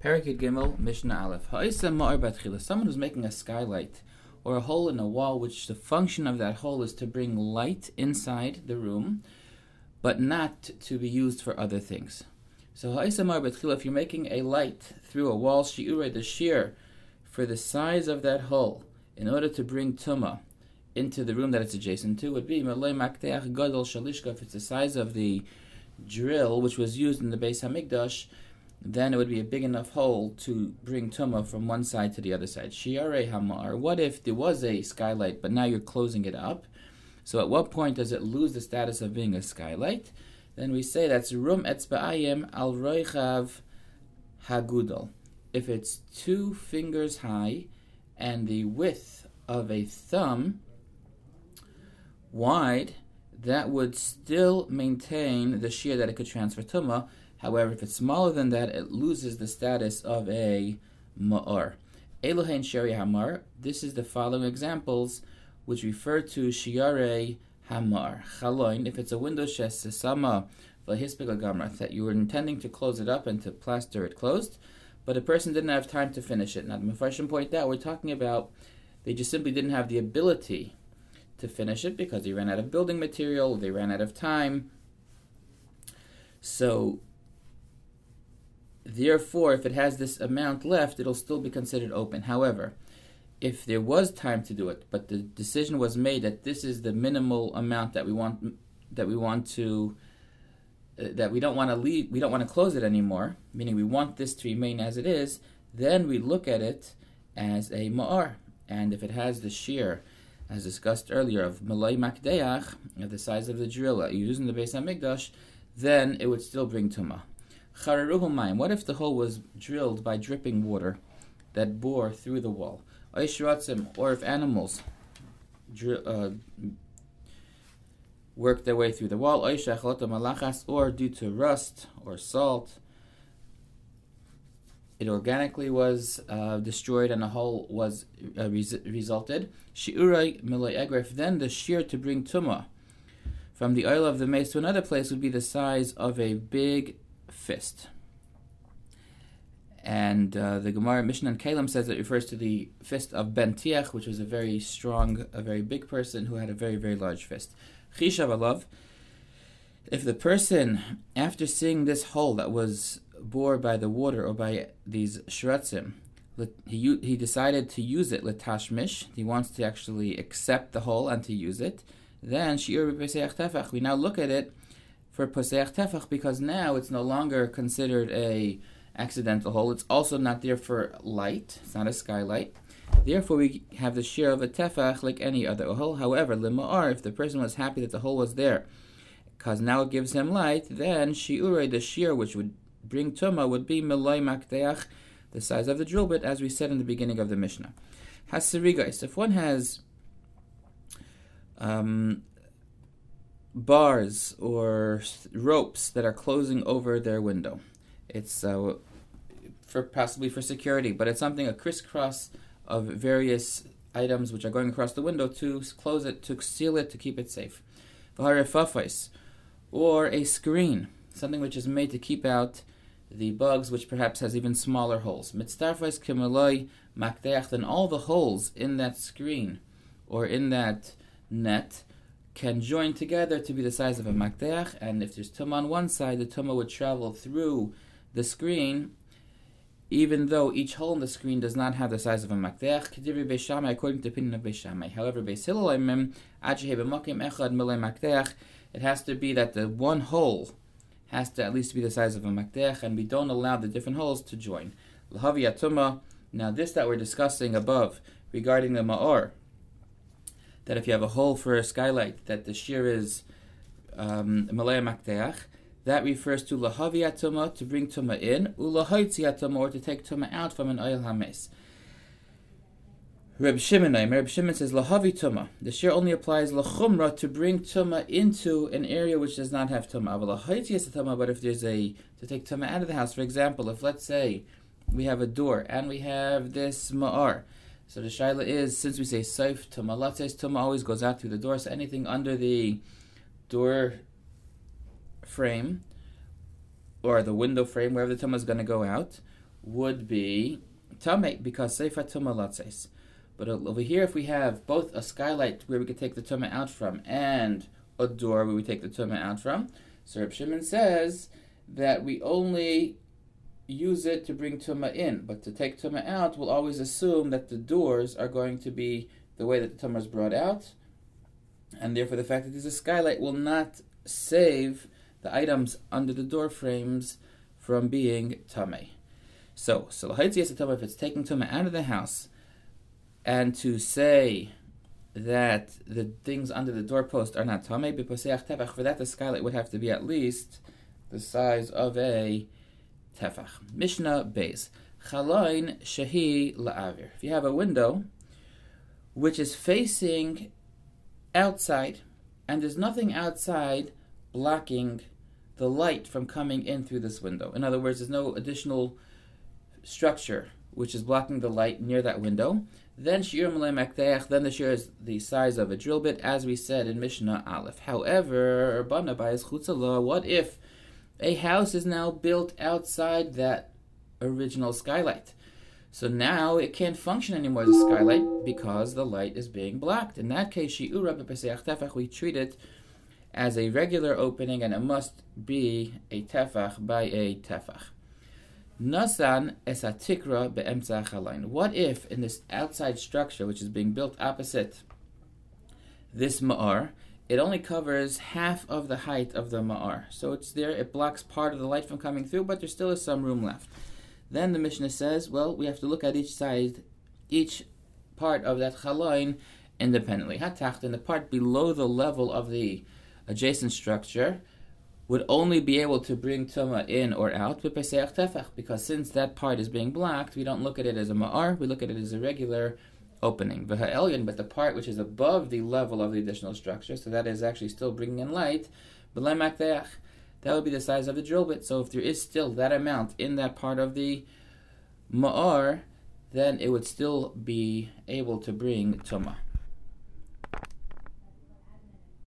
Parakid Gimel, Mishnah Aleph. Ha'isa ma'ar batchila. Someone who's making a skylight or a hole in a wall, which the function of that hole is to bring light inside the room, but not to be used for other things. So ha'isa ma'ar batchila, if you're making a light through a wall, shi'urei, the shear for the size of that hole, in order to bring tumah into the room that it's adjacent to, would be malay makteach gadol shalishka. If it's the size of the drill which was used in the Beis Hamikdash, then it would be a big enough hole to bring tumah from one side to the other side. Shiarei hamar. What if there was a skylight, but now you're closing it up? So at what point does it lose the status of being a skylight? Then we say that's rum etzba'ayim al roichav hagudol. If it's 2 fingers high and the width of a thumb wide, that would still maintain the shear that it could transfer tumah. However, if it's smaller than that, it loses the status of a ma'or. Elohein shari hamar. This is the following examples which refer to shiarei hamar. Chaloin, if it's a window shesama v'hispik gamra, that you were intending to close it up and to plaster it closed, but a person didn't have time to finish it. Now, the Mefarshim point out, we're talking about they just simply didn't have the ability to finish it because they ran out of building material, they ran out of time. So, therefore, if it has this amount left, it'll still be considered open. However, if there was time to do it, but the decision was made that this is the minimal amount that we don't want to leave, we don't want to close it anymore, meaning we want this to remain as it is, then we look at it as a ma'ar. And if it has the shear, as discussed earlier, of malay makdeach, of the size of the drill used in the Beis Hamikdash, then it would still bring tumah. Chararuhu mayim. What if the hole was drilled by dripping water that bore through the wall? Or if animals work their way through the wall, or due to rust or salt, it organically was destroyed and a hole was resulted. Shi'urai milay egref. Then the shear to bring tumah from the oil of the mace to another place would be the size of a big fist. And the Gemara Mishnah and Kalim says it refers to the fist of Ben Tiach, which was a very strong, a very big person who had a very, very large fist. Chishav alav. If the person, after seeing this hole that was bored by the water or by these shratzim, he decided to use it letashmish, he wants to actually accept the hole and to use it, then shi'ur b'peseach tefach, we now look at it for peseach tefach, because now it's no longer considered a accidental hole. It's also not there for light. It's not a skylight. Therefore, we have the shear of a tefach like any other hole. However, lima'ar, if the person was happy that the hole was there, because now it gives him light, then shi'urei, the shear which would bring tumah, would be meloi makdeach, the size of the drill bit, as we said in the beginning of the Mishnah. Hasirigais, if one has bars or ropes that are closing over their window, it's possibly for security, but it's something, a crisscross of various items which are going across the window to close it, to seal it, to keep it safe. V'harefafais, or a screen, something which is made to keep out the bugs, which perhaps has even smaller holes. Mitzdarfais kemaloi makdeach, then all the holes in that screen or in that net can join together to be the size of a makdeach, and if there's tumah on one side, the tumah would travel through the screen, even though each hole in the screen does not have the size of a makdeach. Kedivri Beis Shammai, according to the opinion of Beis Shammai. However, Beis Hillel imim adshehei b'makim echad milei makdeach, it has to be that the one hole has to at least be the size of a makdeach, and we don't allow the different holes to join. L'havi atumah. Now this that we're discussing above regarding the ma'or, that if you have a hole for a skylight, that the shear is malei makdeach, that refers to lahavi atumah, to bring tumah in, ulahoitzi atumah, or to take tumah out from an oil hames. Reb Shimon says lahavi tumah. The shear only applies lachumra, to bring tumah into an area which does not have tumah. But if there's to take tumah out of the house, for example, if let's say we have a door and we have this ma'ar, so the shaila is, since we say saif tumah, let's say tumah always goes out through the door, so anything under the door frame or the window frame, wherever the tumah is going to go out, would be tamei because seifa tuma latzeis. But over here, if we have both a skylight where we could take the tuma out from and a door where we take the tuma out from, so Reb Shimon says that we only use it to bring tuma in, but to take tuma out, we'll always assume that the doors are going to be the way that the tuma is brought out, and therefore the fact that there's a skylight will not save the items under the door frames from being tamei. So l'haitzi tuma, if it's taking tuma out of the house, and to say that the things under the doorpost are not tamei, b'poseach tefach, for that the skylight would have to be at least the size of a tefach. Mishnah Beis. Chaloin shehi la'avir. If you have a window which is facing outside, and there's nothing outside blocking the light from coming in through this window. In other words, there's no additional structure which is blocking the light near that window. Then shiur malei makdeach, then the shiur is the size of a drill bit, as we said in Mishnah Aleph. However, bana bayis chutzala, what if a house is now built outside that original skylight? So now it can't function anymore as a skylight because the light is being blocked. In that case, shi'ura b'peseach tefach, we treat it as a regular opening, and it must be a tefach by a tefach. Nasan esatikra be'emtza chalain. What if in this outside structure, which is being built opposite this ma'ar, it only covers half of the height of the ma'ar? So it's there, it blocks part of the light from coming through, but there still is some room left. Then the Mishnah says, well, we have to look at each side, each part of that chalain independently. Hatacht, and the part below the level of the adjacent structure would only be able to bring tuma in or out with peseach tefach, because since that part is being blocked, we don't look at it as a ma'ar, we look at it as a regular opening. V'ha'elyon, but the part which is above the level of the additional structure, so that is actually still bringing in light, b'lei makdeach, that would be the size of the drill bit. So if there is still that amount in that part of the ma'ar, then it would still be able to bring tuma.